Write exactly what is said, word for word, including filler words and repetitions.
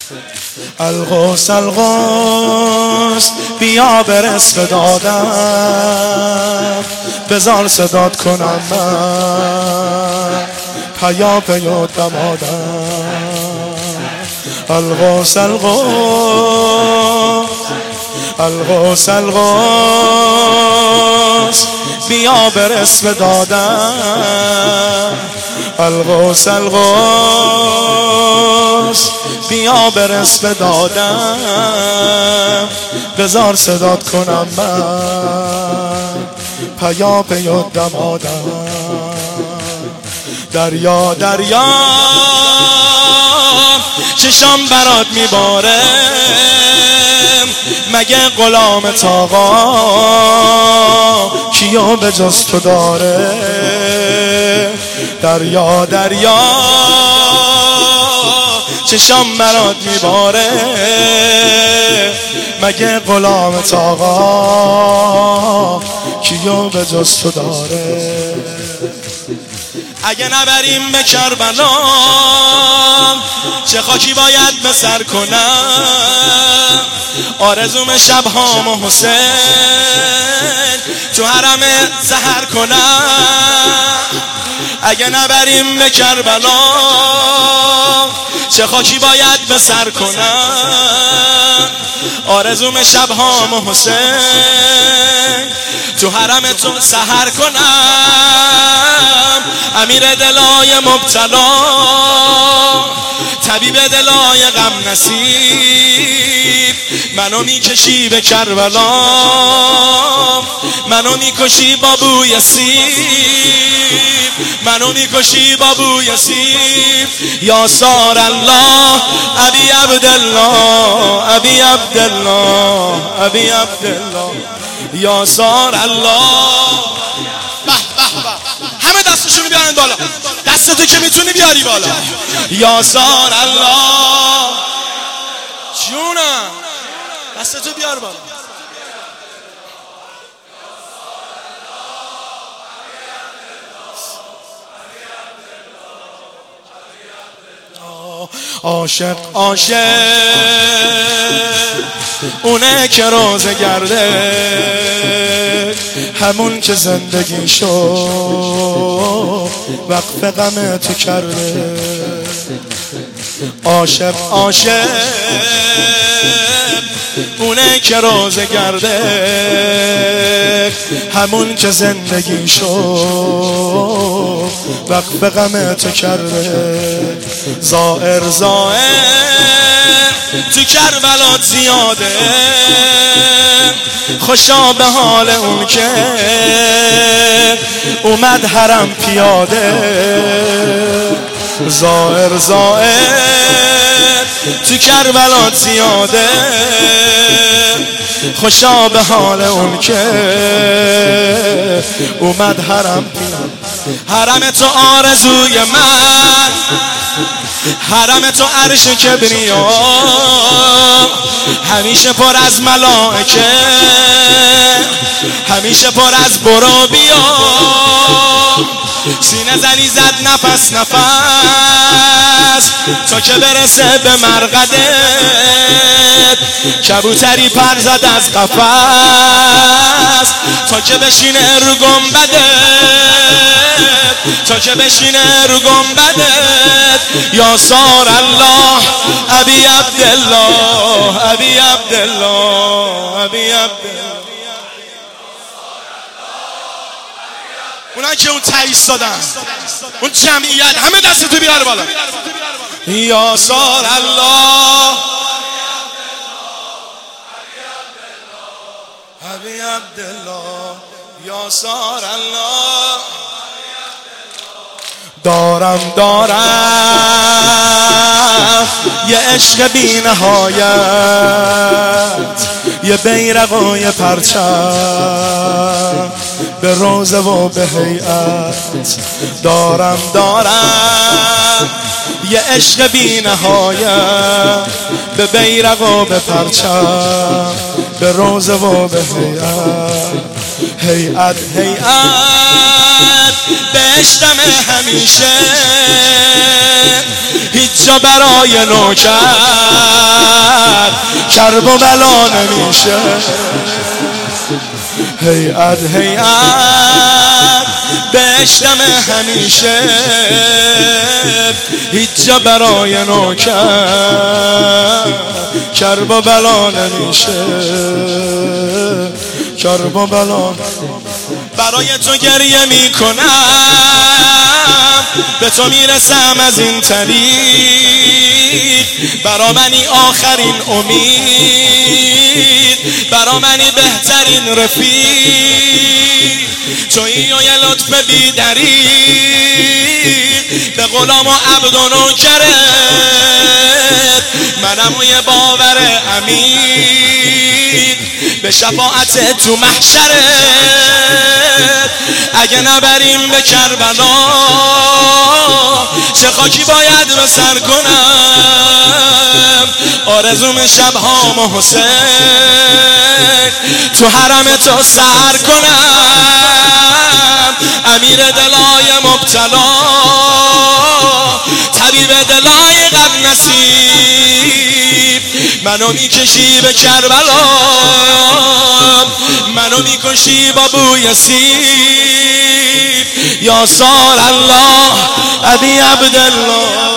الغوث الغوث بیا برس به دادم، بذار صدات کنم من پیا پیا دمادم. الغوث الغوث الغوث الغوث بیا برس به دادم. الغوث الغوث بیا برس به دادم، بذار صدات کنم من پیا پیا دمادم. دریا دریا چشام برات میباره، مگه غلام آقا کیو به جز تو داره؟ دریا دریا چشام برات میباره، مگه غلام آقا کیو به جز تو داره؟ اگه نبریم به کربلا چه خاکی باید به سر کنم؟ آرزوم شبهام و حسین تو حرم سحر کنم. اگه نبریم به کربلا چه خاکی باید به سر کنم؟ آرزوم شبهام و حسین تو حرم تو سحر کنم. امیر دلای مبتلا، طبیب دلای غم نصیب، منو میکشی به کربلا، منو میکشی با بوی سیب، منو میکشی با بوی سیب. یا سار الله ابی عبدالله ابی عبدالله ابی عبدالله یا سار الله. به به به، همه دستشونو بیارن بالا، دستتو که میتونی بیاری بالا. یا سار الله، جونم دستتو بیار بالا. عاشق عاشق اونه که روزه گرده، همون که زندگی شو وقف غم تو کرده. عاشق عاشق اونه که روزه گرده، همون که زندگی شو وقف غم تو کرده. زائر زائر تو کربلات زیاده، خوشا به حال اون که اومد حرم پیاده. زائر زائر تو کربلات زیاده، خوشا به حال اون که اومد حرم پیاده. حرم تو آرزوی من، حرم تو عرش کبریا، همیشه پر از ملائکه، همیشه پر از برو بیا. سینه زنی زد نفس نفس تا که برسه به مرقدت، کبوتری پر زد از قفس تا که بشینه رو گنبدت، تا که بشینه رو گنبدت. یا سار الله ابی عبدالله ابی عبدالله ابی عبدالله. اونایی که اون تایید دادن، اون جمعیت، همه دستتو بیار بالا. یا سار الله ابی عبدالله یا سار الله. دارم دارم یه عشق بی نهایت، یه بیرق و یه پرچم به روزه و به هیئت. دارم دارم یه عشق بی نهایت، به بیرق و به پرچم به روزه و به هیئت. هیئت هیئت بهشتم همیشه، هیچ جا برای نوکر کرب و بلا نمیشه. هیئت هیئت بهشتم همیشه، هیچ جا برای نوکر کرب و بلا نمیشه. کرب و بلا برای تو گریه میکنم، به تو میرسم از این طریق. برا منی آخرین امید، برا منی بهترین رفیق. تویی و یه لطف بی دریغ به غلام و عبد و نوکرت، منم و یه باور عمیق به شفاعت تو محشرت. اگه نبریم به کربلا چه خاکی باید به سر کنم. آرزوم شبهام و حسین تو حرم تو سر کنم. امیر دلای مبتلا، طبیب دلای غم نصیب، منو میکشی به کربلا، منو میکشی با بوی سیب. یا سار الله ابی عبدالله.